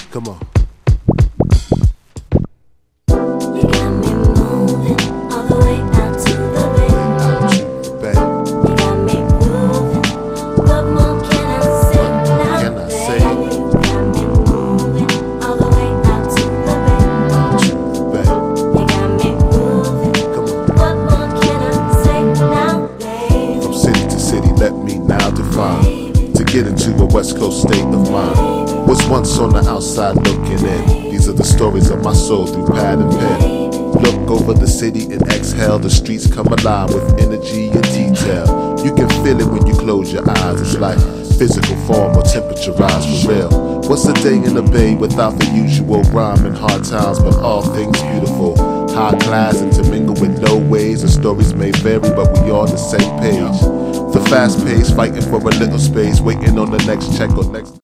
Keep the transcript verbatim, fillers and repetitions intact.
Come on. You got me moving all the way out to the bay. You got me grooving. What more can I say now, Can I babe? say? You got me moving all the way out to the bay. You got me grooving. Come on. What more can I say now, babe? From city to city, let me now define. To get into a West Coast state of mind. Was once on the outside looking in. These are the stories of my soul through pad and pen. Look over the city and exhale. The streets come alive with energy and detail. You can feel it when you close your eyes. It's like physical form or temperature rise for real. What's a day in the bay without the usual rhyme and hard times, but all things beautiful. High class intermingle with low ways. The stories may vary, but we all on the same page. The fast pace, fighting for a little space, waiting on the next check or next